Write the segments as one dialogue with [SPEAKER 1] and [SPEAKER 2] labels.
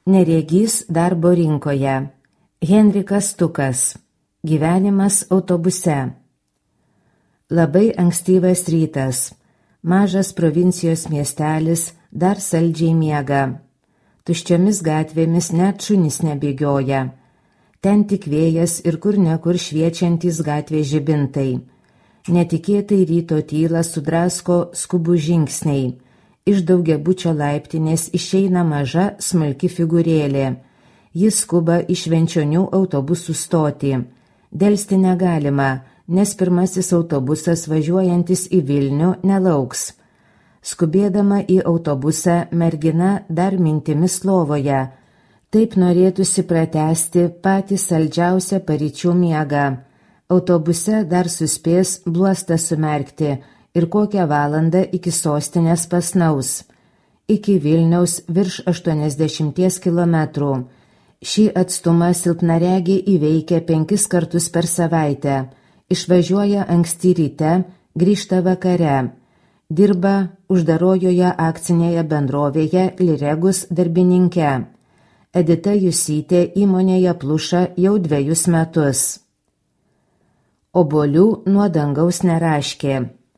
[SPEAKER 1] Neregys darbo rinkoje. Henrikas Stukas. Gyvenimas autobuse. Labai ankstyvas rytas. Mažas provincijos miestelis dar saldžiai miega. Tuščiomis gatvėmis net šunys nebėgioja. Ten tik vėjas ir kur nekur šviečiantys gatvės žibintai. Netikėtai ryto tylą sudrasko skubų žingsniai. Iš daugiabučio laiptinės išeina maža smulki figūrėlė. Jis skuba į Švenčionių autobusų stotį. Delsti negalima, nes pirmasis autobusas važiuojantis į Vilnių nelauks. Skubėdama į autobusą mergina dar mintimis lovoje. Taip norėtųsi pratęsti patį saldžiausią paryčių miegą. Autobuse dar suspės bluostą sumerkti ir kokią valandą iki sostinės pasnaus. Iki Vilniaus virš 80 kilometrų. Šį atstumą silpnaregiai įveikia 5 kartus per savaitę. Išvažiuoja anksti ryte, grįžta vakare. Dirba uždarojoje akcinėje bendrovėje Liregus darbininke. Edita Jusytė įmonėje pluša jau 2 metus. Obuolių nuo dangaus neraškė.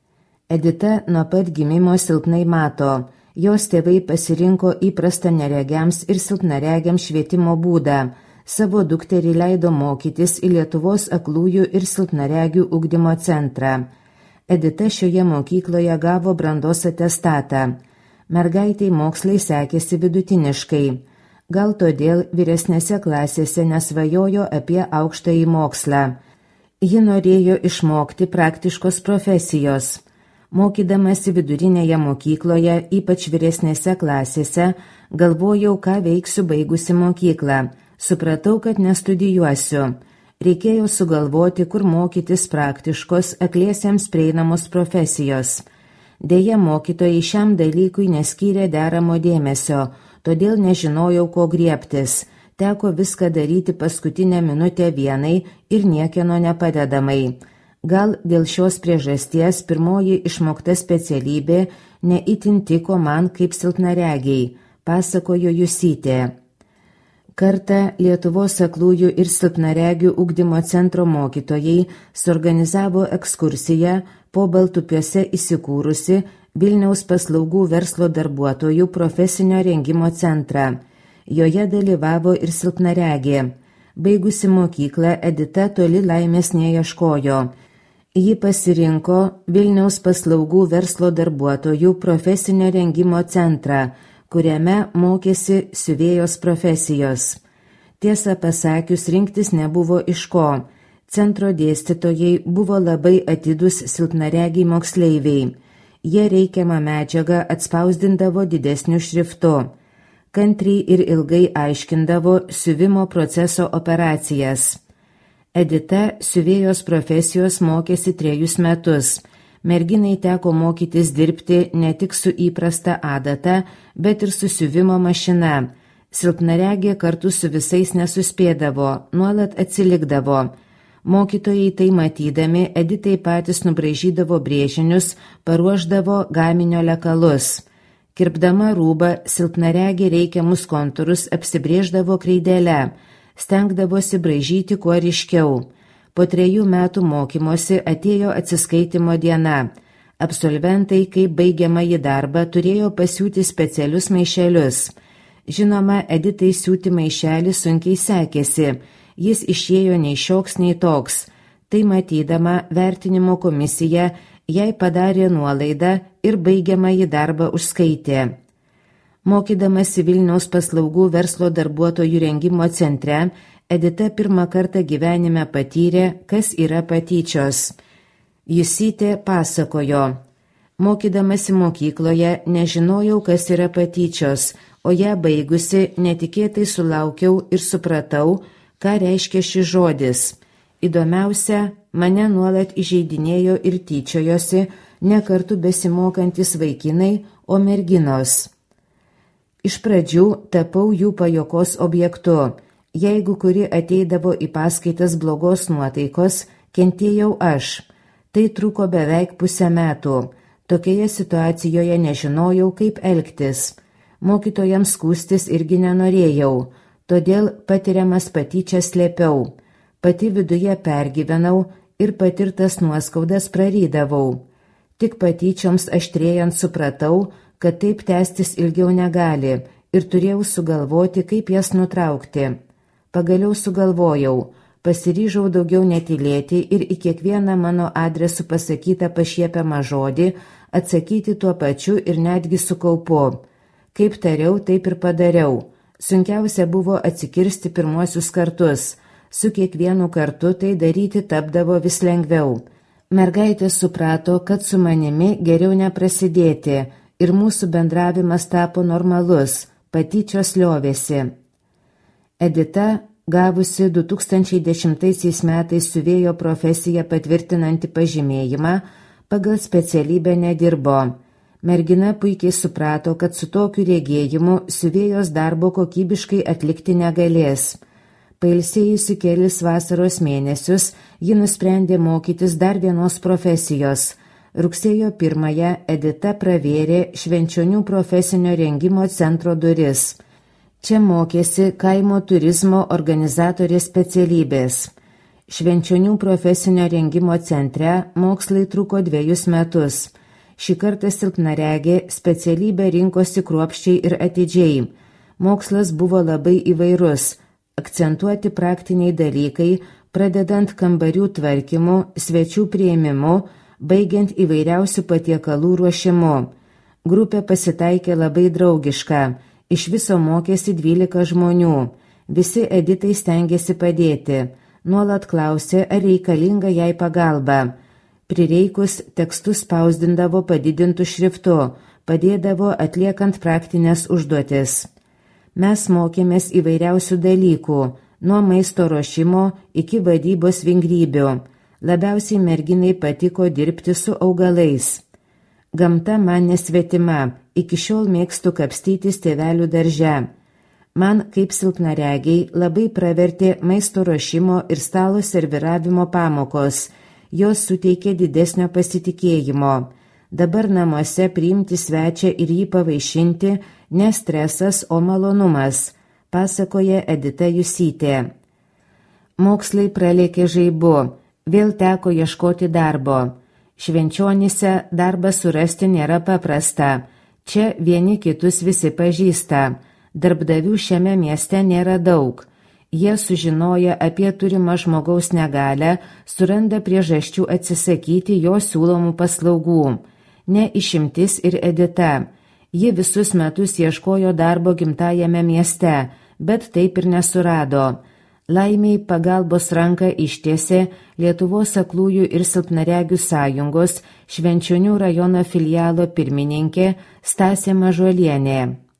[SPEAKER 1] Edita nuo pat gimimo silpnai mato. Jos tėvai pasirinko įprastą neregiams ir silpnaregiams švietimo būdą. Savo dukterį leido mokytis į Lietuvos aklųjų ir silpnaregių ugdymo centrą. Edita šioje mokykloje gavo brandos atestatą. Mergaitei mokslai sekėsi vidutiniškai. Gal todėl vyresnėse klasėse nesvajojo apie aukštąjį mokslą. Ji norėjo išmokti praktiškos profesijos. Mokydamasi vidurinėje mokykloje, ypač vyresnėse klasėse, galvojau, ką veiksiu baigusi mokyklą. Supratau, kad nestudijuosiu. Reikėjo sugalvoti, kur mokytis praktiškos, akliesiems prieinamos profesijos. Deja, mokytojai šiam dalykui neskyrė deramo dėmesio, todėl nežinojau, ko griebtis. Teko viską daryti paskutinę minutę vienai ir niekieno nepadedamai. Gal dėl šios priežasties pirmoji išmokta specialybė neitin tiko man kaip silpnaregiai, pasakojo Jusytė. Kartą Lietuvos aklųjų ir silpnaregių ugdymo centro mokytojai suorganizavo ekskursiją po Baltupiuose įsikūrusi Vilniaus paslaugų verslo darbuotojų profesinio rengimo centrą. Joje dalyvavo ir silpnaregė. Baigusi mokyklą, Edita toli laimės neieškojo. Ji pasirinko Vilniaus paslaugų verslo darbuotojų profesinio rengimo centrą, kuriame mokėsi siuvėjos profesijos. Tiesą pasakius, rinktis nebuvo iš ko. Centro dėstytojai buvo labai atidūs silpnaregiai moksleiviai. Jie reikiamą medžiagą atspausdindavo didesniu šriftu. Kantriai ir ilgai aiškindavo siuvimo proceso operacijas. Edita siuvėjos profesijos mokėsi 3 metus. Merginai teko mokytis dirbti ne tik su įprasta adata, bet ir su siuvimo mašina. Silpnaregė kartu su visais nesuspėdavo, nuolat atsilikdavo. Mokytojai tai matydami, Editai patys nubraižydavo brėžinius, paruošdavo gaminio lekalus. Kirpdama rūbą, silpnaregė reikiamus kontūrus apsibrėždavo kreidelę. Stengdavosi braižyti kuo ryškiau. Po 3 metų mokymosi atėjo atsiskaitimo diena. Absolventai, kai baigiamąjį darbą, turėjo pasiūti specialius maišelius. Žinoma, Editai siūti maišelį sunkiai sekėsi. Jis išėjo nei šioks, nei toks. Tai matydama, vertinimo komisija jai padarė nuolaidą ir baigiamąjį darbą užskaitė. Mokydamasi Vilniaus paslaugų verslo darbuotojų rengimo centre, Edita pirmą kartą gyvenime patyrė, kas yra patyčios. Jusytė pasakojo. Mokydamasi mokykloje nežinojau, kas yra patyčios, o ją baigusi netikėtai sulaukiau ir supratau, ką reiškia šis žodis. Įdomiausia, mane nuolat įžeidinėjo ir tyčiojosi ne kartu besimokantis vaikinai, o merginos. Iš pradžių tapau jų pajokos objektu. Jeigu kuri ateidavo į paskaitas blogos nuotaikos, kentėjau aš. Tai truko beveik 5 metų. Tokioje situacijoje nežinojau, kaip elgtis. Mokytojams skųstis irgi nenorėjau, todėl patiriamas patyčias slėpiau. Pati viduje pergyvenau ir patirtas nuoskaudas prarydavau. Tik patyčioms aštrėjant supratau, kad taip tęstis ilgiau negali ir turėjau sugalvoti, kaip jas nutraukti. Pagaliau sugalvojau, pasiryžau daugiau netylėti ir į kiekvieną mano adresu pasakytą pašiepiamą žodį atsakyti tuo pačiu ir netgi su kaupu. Kaip tariau, taip ir padariau. Sunkiausia buvo atsikirsti pirmuosius kartus. Su kiekvienu kartu tai daryti tapdavo vis lengviau. Mergaitė suprato, kad su manimi geriau neprasidėti ir mūsų bendravimas tapo normalus, patyčios liovėsi. Edita, gavusi 2010 metais siuvėjo profesiją patvirtinantį pažymėjimą, pagal specialybę nedirbo. Mergina puikiai suprato, kad su tokiu regėjimu siuvėjos darbo kokybiškai atlikti negalės. Pailsėjusi kelis vasaros mėnesius, ji nusprendė mokytis dar vienos profesijos. Rugsėjo 1 Edita pravėrė Švenčionių profesinio rengimo centro duris. Čia mokėsi kaimo turizmo organizatorės specialybės. Švenčionių profesinio rengimo centre mokslai truko 2 metus. Šį kartą silpnaregė specialybę rinkosi kruopščiai ir atidžiai. Mokslas buvo labai įvairus. Akcentuoti praktiniai dalykai, pradedant kambarių tvarkymu, svečių priėmimu, baigiant įvairiausių patiekalų ruošimu. Grupė pasitaikė labai draugiška. Iš viso mokėsi 12 žmonių. Visi Editai stengėsi padėti. Nuolat klausė, ar reikalinga jai pagalba. Prireikus tekstus spausdindavo padidintų šriftu, padėdavo atliekant praktinės užduotis. Mes mokėmės įvairiausių dalykų, nuo maisto ruošimo iki vadybos vingrybių. Labiausiai merginai patiko dirbti su augalais. Gamta man nesvetima, iki šiol mėgstu kapstytis tėvelių darže. Man, kaip silpnaregiai, labai pravertė maisto ruošimo ir stalo serviravimo pamokos. Jos suteikė didesnio pasitikėjimo. Dabar namuose priimti svečią ir jį pavaišinti ne stresas, o malonumas, pasakoja Edita Jusytė. Mokslai pralėkė žaibu, vėl teko ieškoti darbo. Švenčionyse darbą surasti nėra paprasta. Čia vieni kitus visi pažįsta. Darbdavių šiame mieste nėra daug. Jie sužinoja apie turimą žmogaus negalią, suranda priežasčių atsisakyti jo siūlomų paslaugų. Ne išimtis ir Edita. Ji visus metus ieškojo darbo gimtajame mieste, bet taip ir nesurado. Laimiai pagalbos ranką ištiesė Lietuvos aklųjų ir silpnaregių sąjungos Švenčionių rajono filialo pirmininkė Stasė Mažuolienė.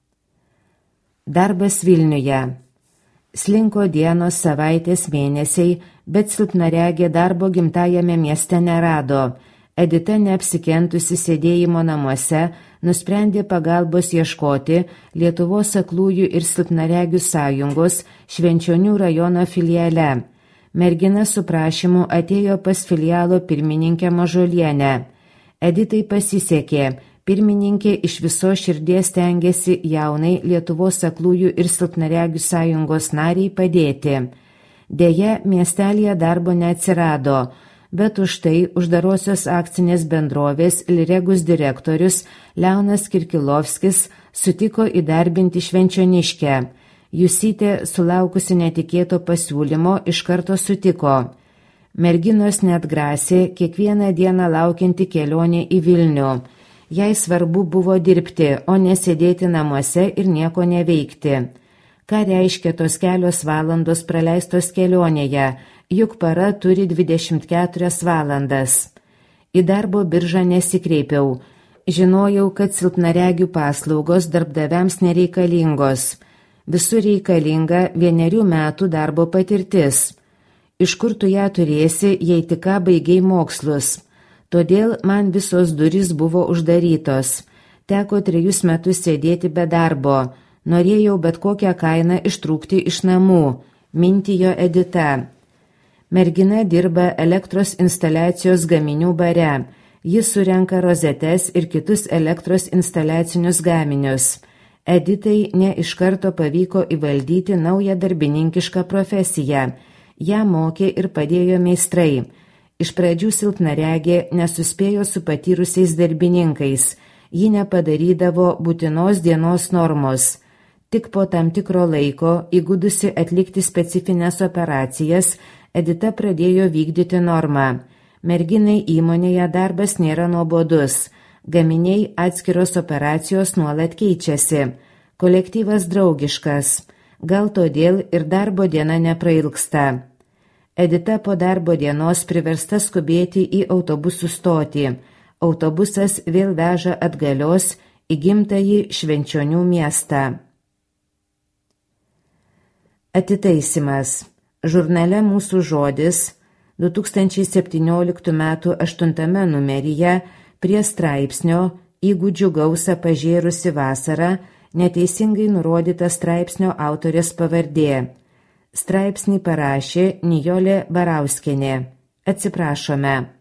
[SPEAKER 1] Darbas Vilniuje. Slinko dienos, savaitės, mėnesiai, bet silpnaregė darbo gimtajame mieste nerado. Edita, neapsikentusi sėdėjimo namuose, nusprendė pagalbos ieškoti Lietuvos aklųjų ir silpnaregių sąjungos Švenčionių rajono filiale. Mergina su prašymu atėjo pas filialo pirmininkę Mažuolienę. Editai pasisekė. Pirmininkė iš viso širdies stengiasi jaunai Lietuvos aklųjų ir silpnaregių sąjungos nariai padėti. Deja, miestelėje darbo neatsirado, bet už tai uždarosios akcinės bendrovės Liregus direktorius Leonas Kirkilovskis sutiko įdarbinti švenčioniškę. Jusytė, sulaukusi netikėto pasiūlymo, iš karto sutiko. Merginos net grasė kiekvieną dieną laukianti kelionė į Vilnių. Jai svarbu buvo dirbti, o nesėdėti namuose ir nieko neveikti. Ką reiškia tos kelios valandos praleistos kelionėje, juk para turi 24 valandas. Į darbo biržą nesikreipiau. Žinojau, kad silpnaregių paslaugos darbdaviams nereikalingos. Visur reikalinga 1 metų darbo patirtis. Iš kur tu ją turėsi, jei tik ką baigei mokslus? Todėl man visos durys buvo uždarytos. Teko 3 metus sėdėti be darbo. Norėjau bet kokią kainą ištrūkti iš namų, mintijo Edita. Mergina dirba elektros instaliacijos gaminių bare. Jis surenka rozetes ir kitus elektros instaliacinius gaminius. Editai ne iš karto pavyko įvaldyti naują darbininkišką profesiją. Ją mokė ir padėjo meistrai. Iš pradžių silpnaregė nesuspėjo su patyrusiais darbininkais. Ji nepadarydavo būtinos dienos normos. Tik po tam tikro laiko, įgudusi atlikti specifines operacijas, Edita pradėjo vykdyti normą. Merginai įmonėje darbas nėra nuobodus. Gaminiai atskiros operacijos nuolat keičiasi. Kolektyvas draugiškas. Gal todėl ir darbo diena neprailgsta. Edita po darbo dienos priversta skubėti į autobusų stotį. Autobusas vėl veža atgalios į gimtąjį Švenčionių miestą. Atitaisymas. Žurnale Mūsų žodis 2017 m. 8 numeryje prie straipsnio Įgūdžių gausą pažėrusi vasara neteisingai nurodyta straipsnio autorės pavardė. Straipsnį parašė Nijolė Barauskienė. Atsiprašome.